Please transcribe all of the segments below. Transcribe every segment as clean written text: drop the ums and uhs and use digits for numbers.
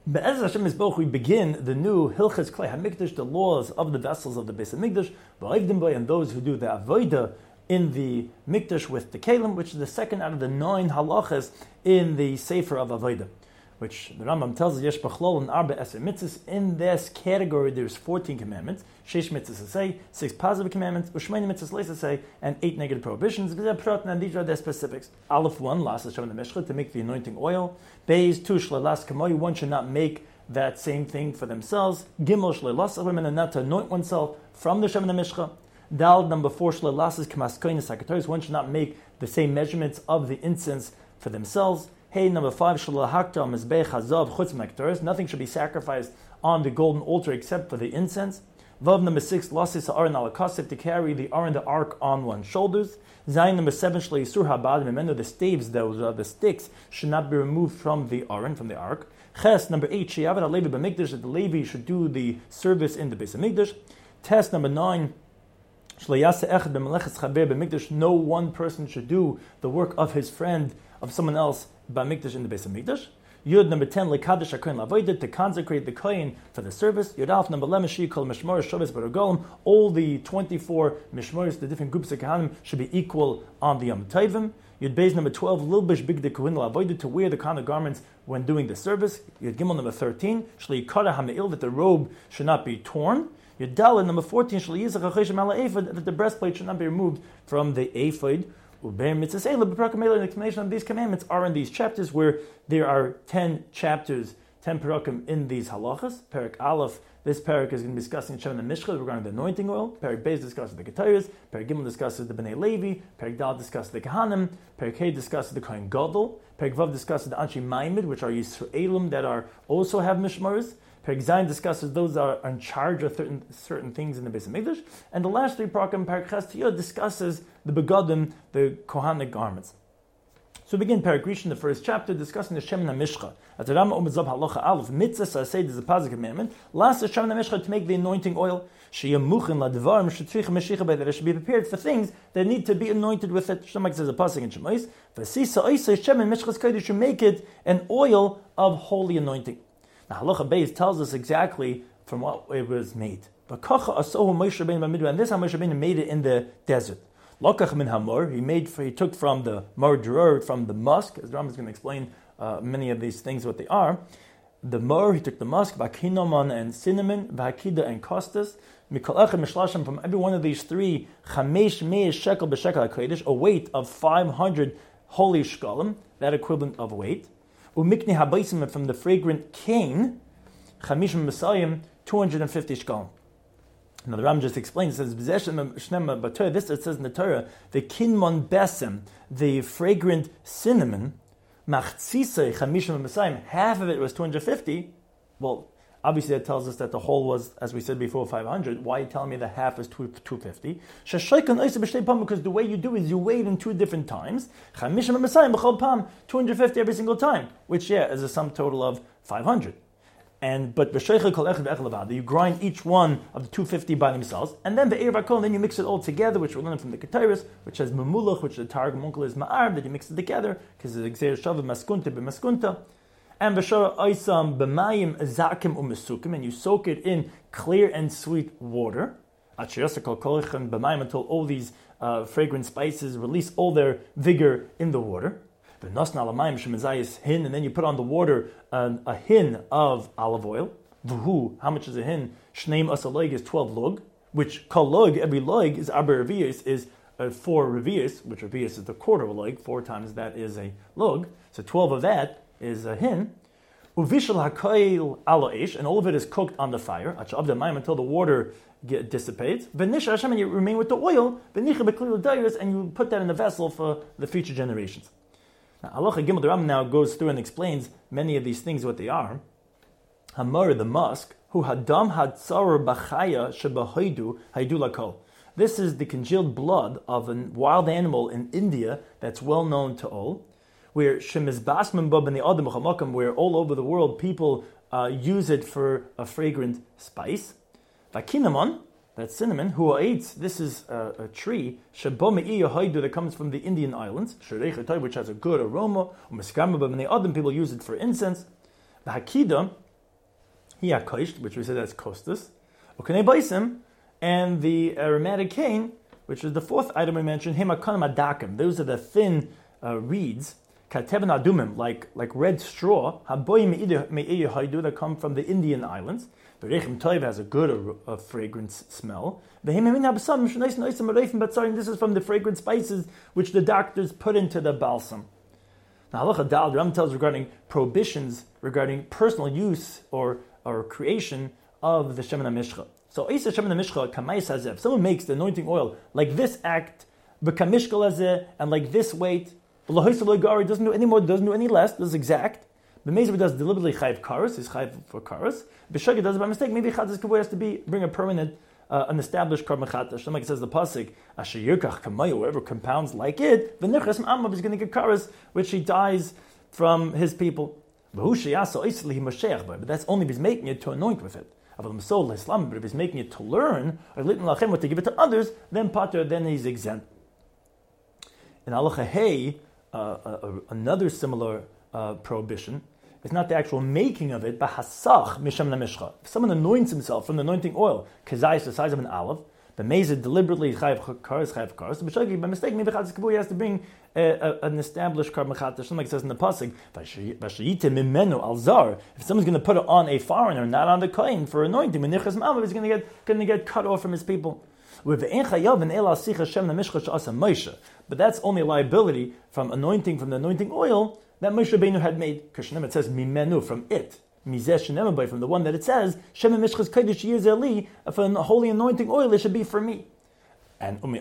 Be'ez Hashem Yisboch, we begin the new Hilchas Klei HaMikdash, the laws of the vessels of the Beis HaMikdash, v'oivdim bo, and those who do the avodah in the Mikdash with the Kalim, which is the second out of the 9 halachas in the Sefer of Avodah, which the Rambam tells us, Yesh B'chlol and Arba Eser Mitzvahs. In this category, there's 14 commandments, 6 mitzvahs say, 6 positive commandments, Ushmeini mitzvahs leisa say, and 8 negative prohibitions. And these are the specifics. Aleph 1, Las Hashem the Meshcha, to make the anointing oil. Beis 2, Shlelas Kamoy, one should not make that same thing for themselves. Gimel Shlelas Avim, and not to anoint oneself from the Shem the Meshcha. Dal number 4, Shlelas is Kamaskoinis Hakatoris, one should not make the same measurements of the incense for themselves. Hey, number 5, Shalahakta Mizbech Hazav Chutz Mektaris. Nothing should be sacrificed on the golden altar except for the incense. Vav number 6, Lasis Ha'aron Al Kasif, to carry the Aron, the ark, on one's shoulders. Zayin number 7, Shleisur Habad Memenu, the staves, those are the sticks, should not be removed from the Aron, from the ark. Ches number 8, Sheyavet HaLevi B'Mikdash, that the Levi should do the service in the Beis HaMikdash. Test number 9, no one person should do the work of his friend, of someone else, B'Mikdash, in the Beis HaMikdash. Yud number 10, Lekadosh HaKohen L'Avodah, to consecrate the Kohen for the service. Yud Alf number 11, Shikol Mishmor Shabbos B'Regolim, all the 24 Mishmoros, the different groups of Kohanim, should be equal on the Yom Tovim. Yud Beis number 12, Lilbish Bigdei Kohen L'Avodah, to wear the kind of garments when doing the service. Yud Gimel number 13, Shli Kara HaMe'il, that the robe should not be torn. Yud Daled number 14, Shli Yizach HaCheshem Ala Ephod, that the breastplate should not be removed from the ephod. An explanation of these commandments are in these chapters, where there are 10 chapters, 10 parakim in these halachas. Parak Aleph, this parak is going to be discussing Shem and Mishcha regarding the anointing oil. Parak Beis discusses the Ketayos. Parak Gimel discusses the Bnei Levi. Parak Dal discusses the Kahanim. Parak Hey discusses the Kohen Gadol. Parak Vav discusses the Anshi Maimid, which are Yisraelim that are also have Mishmaros. Parak Zayin discusses those that are in charge of certain things in the Beis HaMikdash. And the last 3 parakim, Parak Ches Tiyah, discusses the Begadim, the Kohanic garments. So we begin Parak Rishon, the first chapter, discussing the Shem and Mishcha. At the Rama Umazav Halacha Aleph, Mitzvah Saseh, is a positive commandment. Last is Shem and Mishcha, to make the anointing oil. Sheyamuchin ladvarim shetricha meshicha, that it should be prepared for things that need to be anointed with it. Shemak says a pasuk in Shemais. V'sisa oisei Shem and Mishcha's kodesh, should make it an oil of holy anointing. Now, Halacha Beis tells us exactly from what it was made. And this how Moshe Rabbeinu made it in the desert. Lokach min hamor, he took from the mor, from the musk, as Ram is going to explain many of these things, what they are. The mor, he took the musk, v'akinoman and cinnamon, v'hakida and costus, mikol echad mishlashim, from every one of these 3, chamesh me'esh shekel b'shekel HaKodesh, a weight of 500 holy shkalim, that equivalent of weight. Umikni habaysim, from the fragrant cane, chamishim Messiah, 250 shkalim. Now the Ram just explains, it says, this it says in the Torah, the kinmon besim, the fragrant cinnamon, machtzisei chamishim Messiah, half of it was 250. Well, obviously that tells us that the whole was, as we said before, 500. Why are you telling me the half is 250? Because the way you do is you weigh it in 2 different times. 250 every single time, which is a sum total of 500. But you grind each one of the 250 by themselves, and then the Eir then you mix it all together, which we're learning from the Ketairis, which has Memulach, which the Targum Uncle is Ma'ar, that you mix it together, because it's Exer Shavah Maskunta b'Maskunta. And B'shara Oisam b'mayim zakim u'mesukim, and you soak it in clear and sweet water. Until all these fragrant spices release all their vigor in the water. And then you put on the water a hin of olive oil. How much is a hin? Shneim asalig is 12 lug, which kol lug, every lug is aber revius, is 4 revius, which revius is the quarter of a lug, 4 times that is a lug. So 12 of that is a hin. Uvishal hakoil aloish, and all of it is cooked on the fire until the water dissipates. V'nisha Hashem, and you remain with the oil. V'nicha beklil dayers, and you put that in the vessel for the future generations. Now, Halacha Gimel, the Ram now goes through and explains many of these things, what they are. Hamar, the musk, who hadam hadtzar b'chaya shebahoidu haidu lakol. This is the congealed blood of a wild animal in India that's well known to all, where shemizbasman bab in the adam chamakim, where all over the world people use it for a fragrant spice. Vakinamon, that's cinnamon. Hua'etz, this is a tree, that comes from the Indian islands, which has a good aroma. People use it for incense. The hakida, hiyakoisht, which we said that's kostus, uknei baisim, and the aromatic cane, which is the fourth item we mentioned, himakanam adakim. Those are the thin reeds, kateben adumim, like red straw, haboyim me'iyu haidu, that come from the Indian islands. The Rechem Toiv has a good fragrance smell. This is from the fragrant spices which the doctors put into the balsam. Now, Halacha Dal, Ram tells regarding prohibitions regarding personal use or creation of the Shemen HaMishcha. So, Eisa Shemen HaMishcha, Kamais Hazeh, if someone makes the anointing oil like this act, B'kamishkal Hazeh, and like this weight, doesn't do any more, doesn't do any less, this is exact. The Mezer does deliberately chayiv karos, is chayiv for karos. B'shagi does it by mistake. Maybe chatzis kavui has to bring a permanent, an established karma chatash. Like it says the pasuk, asher yirkach kamayu, whoever compounds like it, v'nichras ma'amav is going to get karos, which he dies from his people. But that's only if he's making it to anoint with it. But if he's making it to learn, or to give it to others, then pater, then he's exempt. In halacha hey, another similar prohibition. It's not the actual making of it, but hasach misham namishcha. If someone anoints himself from the anointing oil, kazayis the size of an olive, the mezid deliberately chayiv karos, by mistake, maybe chatzis kabui has to bring an established karma chatash. Like it says in the pasuk, v'shayite mimenu al zar. If someone's going to put it on a foreigner, not on the kohen for anointing, menichas ma'amav is going to get cut off from his people. But that's only a liability from anointing from the anointing oil that Moshe Rabbeinu had made. Kishanim, it says mimenu, from it. Mizeh shenemah, from the one that it says Shem Mishchas Kodesh Yizeli, from the holy anointing oil, it should be for me. And there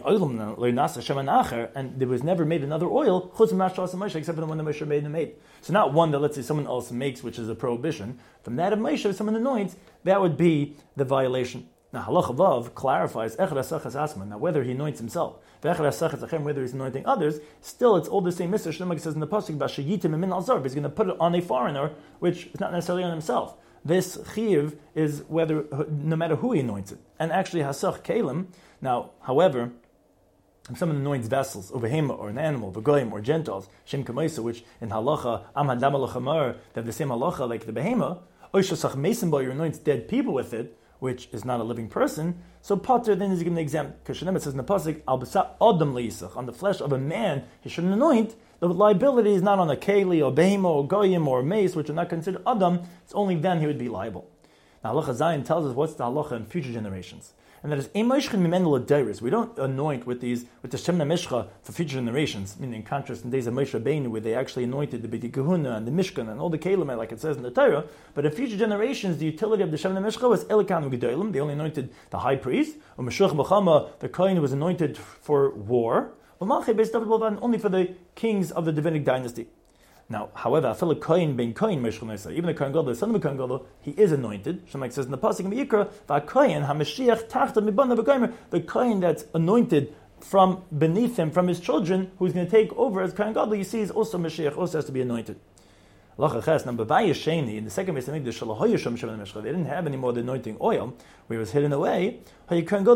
was never made another oil except for the one that Moshe Rabbeinu made. So not one that, let's say, someone else makes, which is a prohibition. From that of Moshe, if someone anoints, that would be the violation. Now, Halacha Vav clarifies now whether he anoints himself, whether he's anointing others, still it's all the same mitzvah. Shlomo says in the pasuk, he's going to put it on a foreigner, which is not necessarily on himself. This chiv is whether, no matter who he anoints it, and actually hasach kelim. Now, however, if someone anoints vessels, or behema, or an animal, v'goyim, or Gentiles, shem kamaisa, which in halacha am hadam alachamar, they have the same halacha like the behema, oishasach mesim bo, you anoint dead people with it, which is not a living person, so pater then is going to exempt. Because Shenem, it says in the pasuk, al b'sa adam leisach, on the flesh of a man he shouldn't anoint. The liability is not on a keli or behema or goyim or mace, which are not considered adam. It's only then he would be liable. Now Halacha Zayin tells us what's the halacha in future generations, and that is eimoishchen mimenu l'deiros. We don't anoint with the Shemna Mishcha for future generations. Meaning, in contrast, in days of Moshe Rabbeinu, where they actually anointed the B'di Kahuna and the Mishkan and all the Kelim, like it says in the Torah. But in future generations, the utility of the Shemna Mishcha was Elikam Gedolim. They only anointed the high priest. Or Meshuch B'chama, the Kohen was anointed for war. Or Malchei Beis David, only for the kings of the Davidic dynasty. Now, however, even the Kohen Gadol, the son of the Kohen Gadol, he is anointed. Shemai says in the pasuk in the Yikra, "Va'Kohen HaMashiach Tachta Mibana V'Gomer," the Kohen that's anointed from beneath him, from his children, who's going to take over as Kohen Gadol. You see, is also Mashiach, also has to be anointed. Number in the second Beis Hamikdash, they didn't have any more the anointing oil, where it was hidden away. So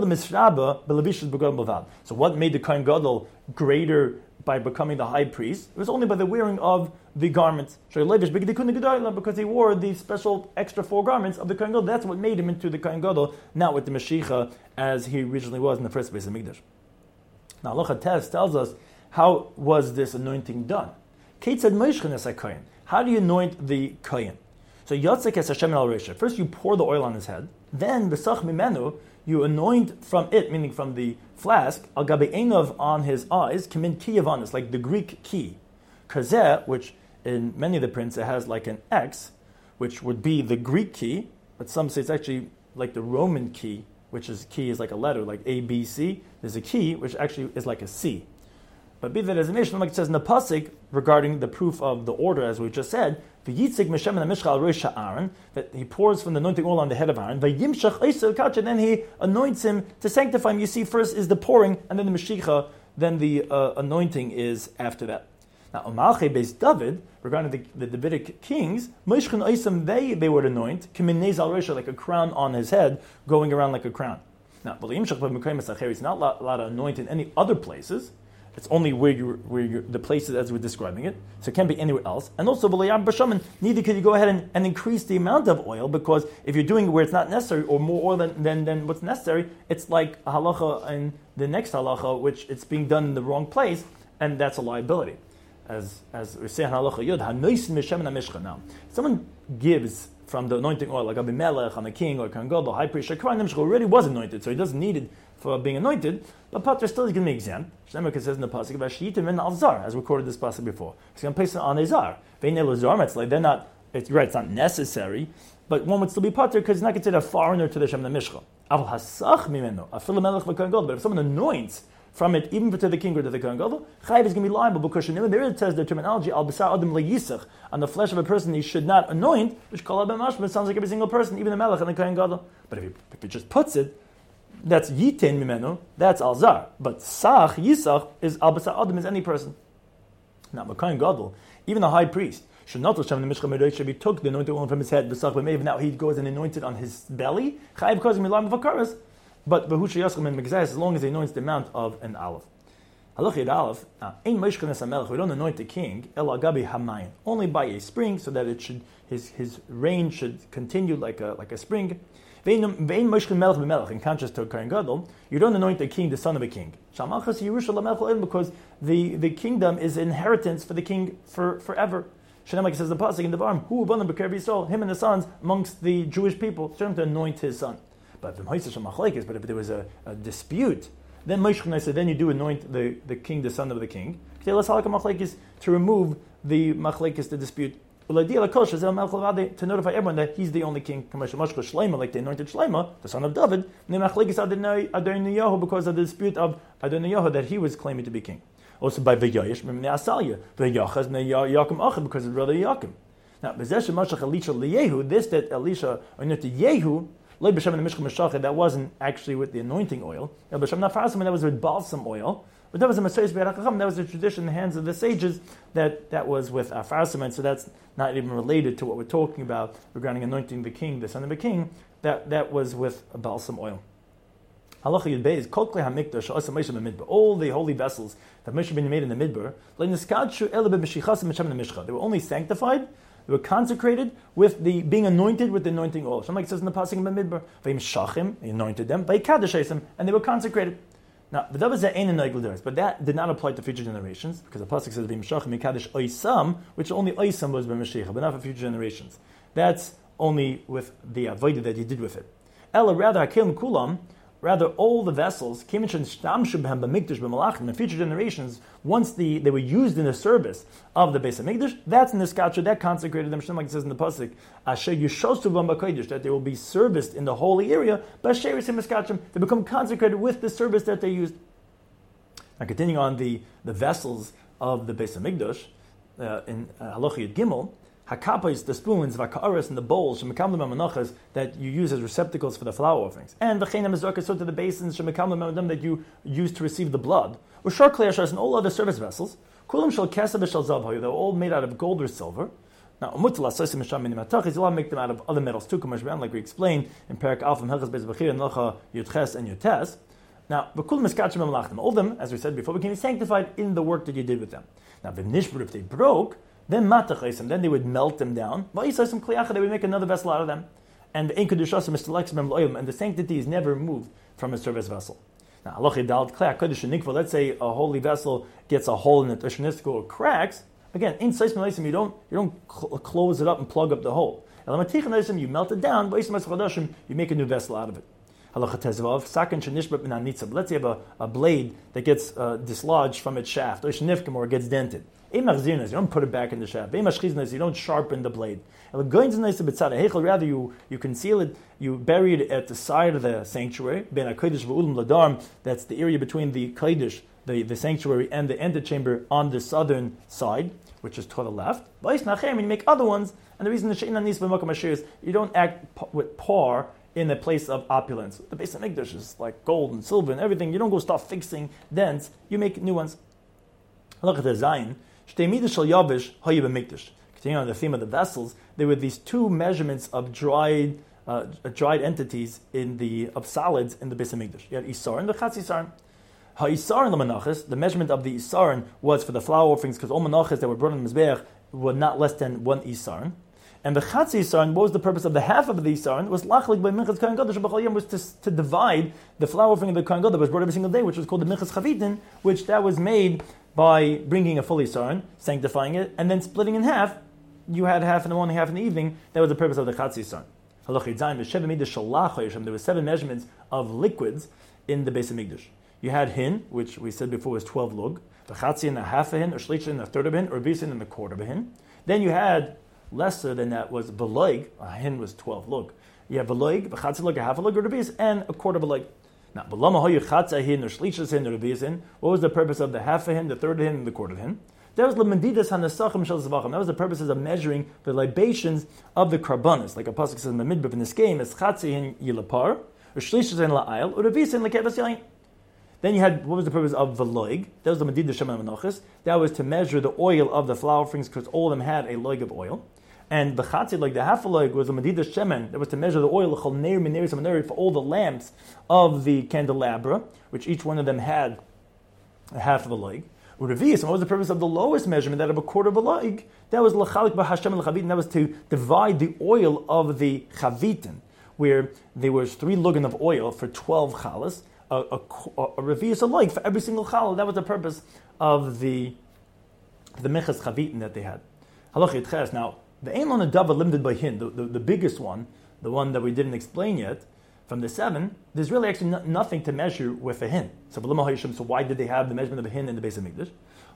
what made the Kohen Gadol greater by becoming the high priest? It was only by the wearing of the garments. Because he wore the special extra 4 garments of the Kohen Gadol. That's what made him into the Kohen Gadol, not with the Mashiach as he originally was in the first Beis Hamikdash. Now, Halacha Tes tells us how was this anointing done. Kate said, how do you anoint the Kohen? So Yotzek es Hashem al Resha. First you pour the oil on his head. Then B'sach Mimenu, you anoint from it, meaning from the flask, al gabe einov, on his eyes, kimin ki yavanis, like the Greek key. Kazeh, which in many of the prints it has like an X, which would be the Greek key, but some say it's actually like the Roman key, which is key is like a letter, like A, B, C. There's a key, which actually is like a C. But be that as an issue, like it says in the pasuk regarding the proof of the order, as we just said, v'yitzig Meshem and Mishcha al Rosh Aaron, that he pours from the anointing oil on the head of Aaron, v'yimshach Eisel Kacha, and then he anoints him to sanctify him. You see, first is the pouring, and then the Meshicha, then the anointing is after that. Now, Malchei Beis David, regarding the Davidic kings, Moishchen Eisem, they would anoint, Kiminez al Rosh, like a crown on his head, going around like a crown. Now, he's not allowed to anoint in any other places. It's only where the places as we're describing it. So it can't be anywhere else. And also, neither could you go ahead and increase the amount of oil, because if you're doing it where it's not necessary, or more oil than what's necessary, it's like a halacha and the next halacha, which it's being done in the wrong place, and that's a liability. As we say in halacha yud, now, someone gives from the anointing oil, like Abimelech on the king or Kohen Gadol, high priest, Shekran already was anointed, so he doesn't need it for being anointed, but Pater still is going to be exempt. Shneimah says in the pasuk about Shiitim and Al-Zar, as recorded this pasuk before. He's going to place it on a Zar. They're not, it's right, it's not necessary, but one would still be Pater because he's not considered a foreigner to the Shem Mishcha. Aval Hasach Mimeno, Afil Melech v'Kohen Gadol, but if someone anoints from it, even to the king or to the Kohen Gadol, Chayiv is going to be liable, because there it says the terminology, Al Basar Adam Le'Yisach, on the flesh of a person he should not anoint, which Kol Abem Mashma sounds like every single person, even the Melech and the Kohen Gadol. But if he just puts it, that's Yitin Mimenu, that's Al-Zar. But Sach, Yisach, is Al Basar Adam, is any person. Now, the Kohen Gadol, even the high priest, should not took the anointed oil from his head, now he goes and anoints it on his belly, Chayiv causing me liable for karas. But as long as he anoints the amount of an olive. Aleph, we don't anoint the king only by a spring, so that it should his reign should continue like a spring. In contrast to Kohen Gadol, you don't anoint the king, the son of a king, because the kingdom is inheritance for the king forever. Like says the pasuk in the Varm, him and the sons amongst the Jewish people, to anoint his son. But if there was a dispute, then then you do anoint the king, the son of the king, to remove the machlekes, the dispute, to notify everyone that he's the only king, like they anointed Shlomo, the son of David, because of the dispute of Adoniyahu that he was claiming to be king. Also by V'yayish, because of brother Yakim. Now, this that Elisha anointed Yehu, that wasn't actually with the anointing oil. That was with balsam oil. But that was a that was a tradition in the hands of the sages that was with farsamite. So that's not even related to what we're talking about regarding anointing the king, the son of a king. That was with a balsam oil. All the holy vessels that Moshe been made in the Midbar, they were only sanctified. They were consecrated with the being anointed with the anointing oil. Something like it says in the pasuk in the Midbar, he anointed them, and they were consecrated. Now, but that did not apply to future generations, because the pasuk says which only oisam was by Mashiach, but not for future generations. That's only with the avodah that you did with it. Ella rather hakelim kulam. Rather, all the vessels in future generations, once they were used in the service of the Beis HaMikdash, that's in the Niskacha, that consecrated them, like it says in the pasuk, that they will be serviced in the holy area, they become consecrated with the service that they used. Now, continuing on the vessels of the Beis HaMikdash, in Halacha Yud Gimel, hakapos, the spoons, v'ka'aris, and the bowls, shemekamlim ha'menachas, that you use as receptacles for the flour offerings, and v'chein ha'mezorkas, so to the basins, shemekamlim ha'adam, that you use to receive the blood, u'shar klei hashas, and all other service vessels, kulam shel kesef v'shel zav hayu, they're all made out of gold or silver. Now, umutla sosim misham minim hatachis, you'll have to make them out of other metals too, like we explained in Perak Alpha, Melchas Beis Bechir, and Lacha Yudches and Yutes. Now, v'kul miskachim ha'melachim, all of them, as we said before, became sanctified in the work that you did with them. Now, v'nishbur, if they broke, then they would melt them down. They would make another vessel out of them. And the sanctity is never removed from a service vessel. Now, let's say a holy vessel gets a hole in it, or cracks. Again, in you don't close it up and plug up the hole. You melt it down, you make a new vessel out of it. Let's say you have a blade that gets dislodged from its shaft, or gets dented. You don't put it back in the shaft. You don't sharpen the blade. Rather, you conceal it, you bury it at the side of the sanctuary. That's the area between the kodesh, the sanctuary, and the antechamber on the southern side, which is to the left. You make other ones, and the reason is you don't act with par in a place of opulence. The Beis HaMikdash is like gold and silver and everything. You don't go start fixing dents. You make new ones. Look at the Zion. Continuing on the theme of the vessels, there were these two measurements of dried entities of solids in the Beis HaMikdash. You had Isar and the Chatz Isar. Ha'isaron l'menachos, the measurement of the isaron was for the flour offerings, because all menachos that were brought on the mizbeach were not less than 1 isaron. And the chatzi isaron, what was the purpose of the half of the isaron? Was lachlik by minchas kohen gadol shebachal yom, was to divide the flour offering of the kohen gadol that was brought every single day, which was called the minchas chavitin, which that was made by bringing a full isaron, sanctifying it, and then splitting in half. You had half in the morning, half in the evening. That was the purpose of the chatzi isaron. There were 7 measurements of liquids in the Beis Hamikdash. You had hin, which we said before was 12 lug, the chatzi and a half a hin, or shlicha and a third of a hin, or bisin and a quarter of a hin. Then you had lesser than that was veloig, a hin was 12 lug. You have veloig, the chatzi lug, a half a lug, or rebis, and a quarter of a lug. Now, belama hoyu chatza hin, or shlicha hin, or rebisin. What was the purpose of the half a hin, the third of a hin, and the quarter of a hin? That was lemendidas hanasachim shel zvachim. That was the purposes of measuring the libations of the karbanis. Like a pasuk says in the midbar in this game, is chatzi hin yilapar, or shlicha hin la'ayil, or rebisin lekevas yain. Then you had, what was the purpose of the loig? That was the medidas shema menachos. That was to measure the oil of the flour offerings, because all of them had a loig of oil. And the chatzi, like the half a loig, was the medidas shemen. That was to measure the oil for all the lamps of the candelabra, which each one of them had a half of a loig. Urevius, and what was the purpose of the lowest measurement, that of a quarter of a loig? That was l'chalik b'hashem l'chavitin. That was to divide the oil of the chavitin, where there was 3 lugan of oil for 12 chalas. A revius a loig for every single challah. That was the purpose of the mechas chavitin that they had. Halach yitches. Now, the ein lon adava limited by hin, the biggest one, the one that we didn't explain yet, from the 7, there's really actually nothing to measure with a hin. So why did they have the measurement of a hin in the Beis Hamikdash?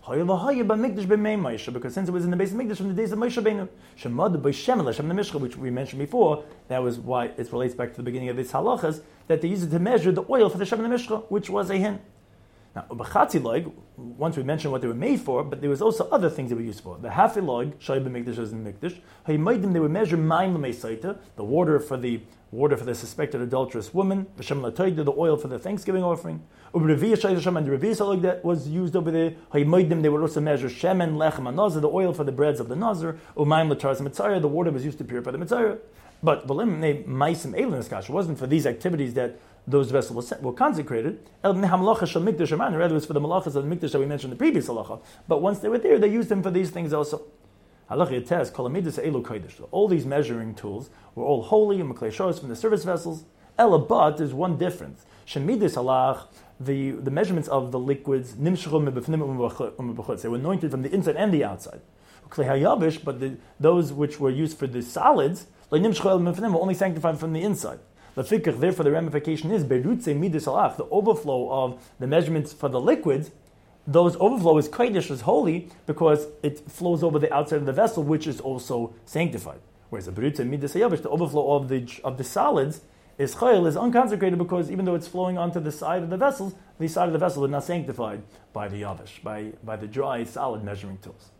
Because since it was in the Beis Hamikdash from the days of Moshe Rabbeinu, which we mentioned before, that was why it relates back to the beginning of this halachas, that they used it to measure the oil for the Shem and the Mishcha, which was a hin. Now, b'chatzi loig, once we mentioned what they were made for, but there was also other things they were used for. The half a loig, shayb b'mikdash was in mikdash. Haymaydim, they would measure mayim l'meisaita, the water for the suspected adulterous woman, v'shem l'toida, the oil for the Thanksgiving offering. U'b'reviyah shaysham, and the reviyah loig that was used over there. Haymaydim, they would also measure shemen lechem anazir, the oil for the breads of the nazir. U'mayim l'taras mitzayah, the water was used to purify the mitzayah. But v'lim ne maisim elin eskash, it wasn't for these activities that those vessels were consecrated. Rather, it was for the malachas of the mikdash that we mentioned in the previous halacha. But once they were there, they used them for these things also. All these measuring tools were all holy and maklei from the service vessels. But there's one difference. The measurements of the liquids, they were anointed from the inside and the outside. But those which were used for the solids, were only sanctified from the inside. Therefore, the ramification is the overflow of the measurements for the liquids. Those overflow is kodesh, is holy, because it flows over the outside of the vessel, which is also sanctified. Whereas the overflow of the solids is chayil, is unconsecrated, because even though it's flowing onto the side of the vessels, the side of the vessel is not sanctified by the yavish, by the dry solid measuring tools.